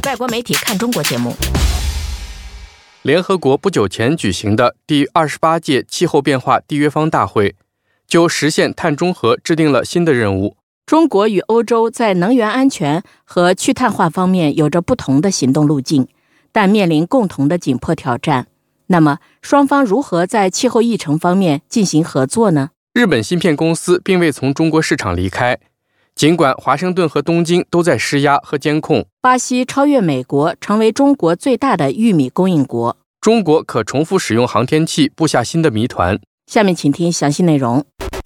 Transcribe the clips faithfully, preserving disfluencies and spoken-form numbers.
外国媒体看中国节目。 联合国不久前举行的第二十八届气候变化缔约方大会，就实现碳中和制定了新的任务。 中国与欧洲在能源安全和去碳化方面有着不同的行动路径，但面临共同的紧迫挑战。那么，双方如何在气候议程方面进行合作呢？ 日本芯片公司并未从中国市场离开，尽管华盛顿和东京都在施压和监控。 巴西超越美国，成为中国最大的玉米供应国。 中国可重复使用航天器布下新的谜团。 下面请听详细内容。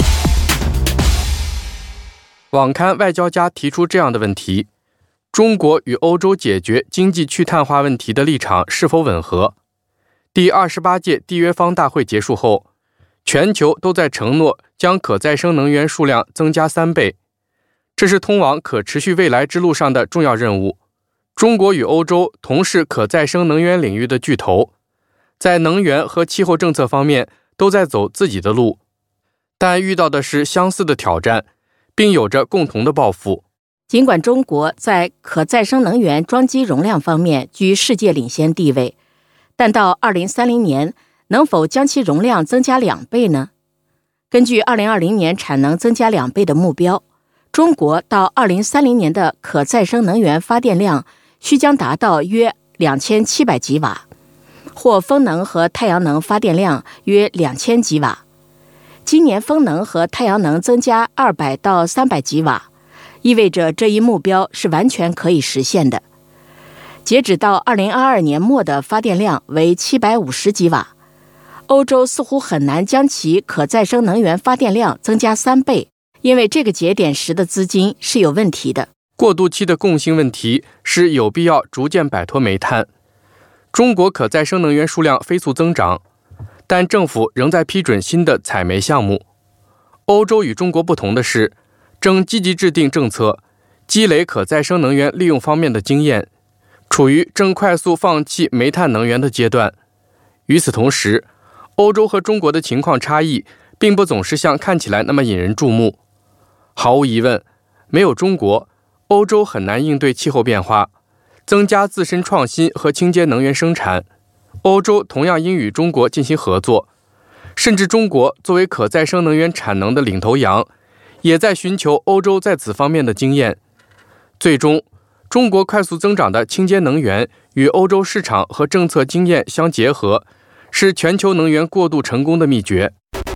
网刊外交家提出这样的问题：中国与欧洲解决经济去碳化问题的立场是否吻合？第二十八届缔约方大会结束后，全球都在承诺将可再生能源数量增加三倍，这是通往可持续未来之路上的重要任务。中国与欧洲同是可再生能源领域的巨头，在能源和气候政策方面都在走自己的路，但遇到的是相似的挑战，并有着共同的抱负。 尽管中国在可再生能源装机容量方面居世界领先地位，但到二零三零年能否将其容量增加两倍呢？根据二零二零年产能增加两倍的目标，中国到二零三零年的可再生能源发电量需将达到约两千七百吉瓦，或风能和太阳能发电量约两千吉瓦。今年风能和太阳能增加二百到三百吉瓦，意味着这一目标是完全可以实现的。截止到二零二二年末的发电量为七百五十吉瓦，欧洲似乎很难将其可再生能源发电量增加三倍，因为这个节点时的资金是有问题的。 过渡期的共性问题是有必要逐渐摆脱煤炭。中国可再生能源数量飞速增长，但政府仍在批准新的采煤项目。欧洲与中国不同的是，正积极制定政策，积累可再生能源利用方面的经验，处于正快速放弃煤炭能源的阶段。与此同时，欧洲和中国的情况差异并不总是像看起来那么引人注目。毫无疑问，没有中国，欧洲很难应对气候变化，增加自身创新和清洁能源生产。欧洲同样应与中国进行合作，甚至中国作为可再生能源产能的领头羊，也在寻求欧洲在此方面的经验。最终，中国快速增长的清洁能源与欧洲市场和政策经验相结合，是全球能源过渡成功的秘诀。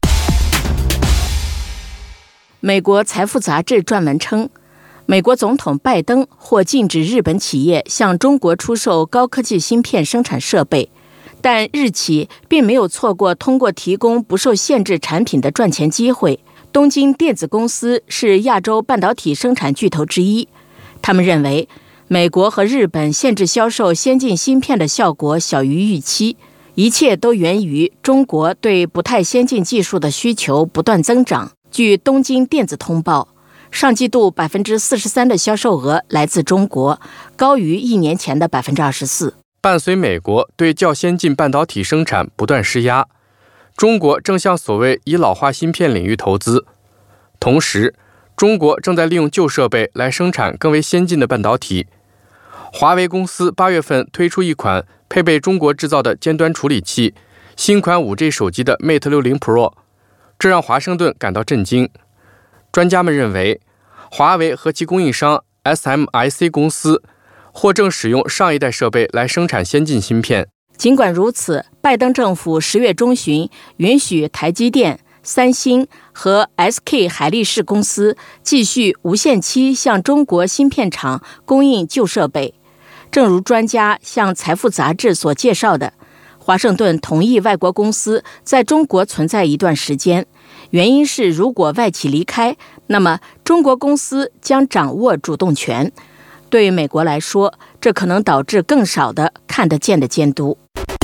美国财富杂志撰文称，美国总统拜登或禁止日本企业向中国出售高科技芯片生产设备，但日企并没有错过通过提供不受限制产品的赚钱机会。东京电子公司是亚洲半导体生产巨头之一，他们认为美国和日本限制销售先进芯片的效果小于预期，一切都源于中国对不太先进技术的需求不断增长。据东京电子通报，上季度 百分之四十三 的销售额来自中国，高于一年前的 百分之二十四。 伴随美国对较先进半导体生产不断施压，中国正向所谓以老化芯片领域投资。同时，中国正在利用旧设备来生产更为先进的半导体。华为公司八月份推出一款配备中国制造的尖端处理器，新款 五 G 手机的 Mate 六十 Pro， 这让华盛顿感到震惊。专家们认为，华为和其供应商 S M I C 公司或正使用上一代设备来生产先进芯片。 尽管如此，拜登政府十月中旬允许台积电、三星和 S K 海力士公司继续无限期向中国芯片厂供应旧设备。正如专家向财富杂志所介绍的，华盛顿同意外国公司在中国存在一段时间，原因是如果外企离开，那么中国公司将掌握主动权。对于美国来说，这可能导致更少的看得见的监督。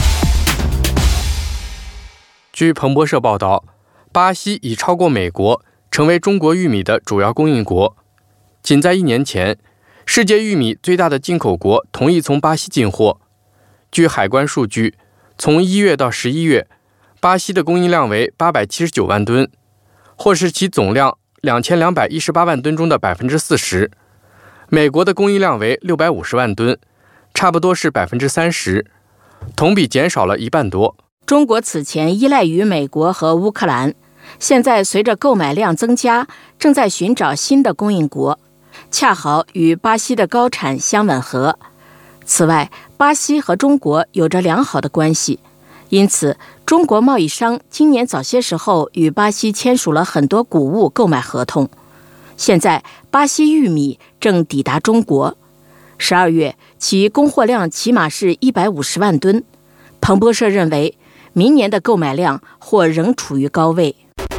据彭博社报道，巴西已超过美国，成为中国玉米的主要供应国。仅在一年前，世界玉米最大的进口国同意从巴西进货。据海关数据，从一月到十一月，巴西的供应量为八百七十九万吨，或是其总量两千两百一十八万吨中的 百分之四十。美国的供应量为六百五十万吨， 差不多是 百分之三十， 同比减少了一半多。 中国此前依赖于美国和乌克兰，现在随着购买量增加，正在寻找新的供应国，恰好与巴西的高产相吻合。此外，巴西和中国有着良好的关系，因此中国贸易商今年早些时候与巴西签署了很多谷物购买合同。现在巴西玉米正抵达中国，十二月其供货量起码是一百五十万吨。彭博社认为，明年的购买量或仍处于高位。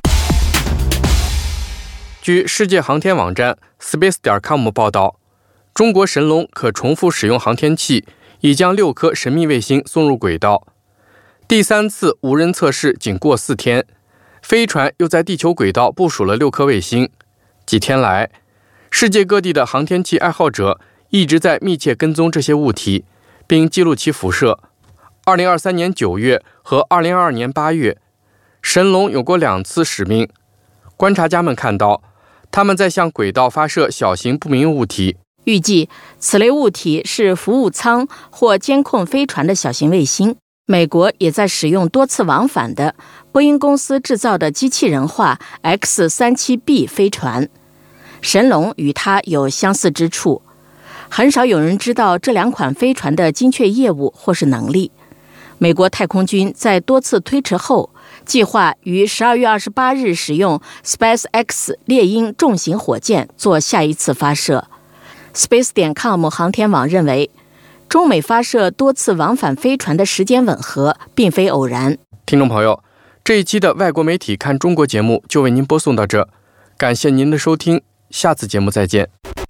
据世界航天网站 space 点 com 报道，中国神龙可重复使用航天器已将六颗神秘卫星送入轨道。第三次无人测试仅过四天，飞船又在地球轨道部署了六颗卫星。几天来，世界各地的航天器爱好者一直在密切跟踪这些物体，并记录其辐射。二零二三年九月和二零二二年八月，神龙有过两次使命。观察家们看到，他们在向轨道发射小型不明物体。 预计此类物体是服务舱或监控飞船的小型卫星。美国也在使用多次往返的波音公司制造的机器人化 X 三十七 B 飞船。神龙与它有相似之处，很少有人知道这两款飞船的精确业务或是能力。美国太空军在多次推迟后，计划于十二月二十八日使用 SpaceX 猎鹰重型火箭做下一次发射。space 点 com 航天网认为，中美发射多次往返飞船的时间吻合，并非偶然。 听众朋友，这一期的外国媒体看中国节目就为您播送到这，感谢您的收听，下次节目再见。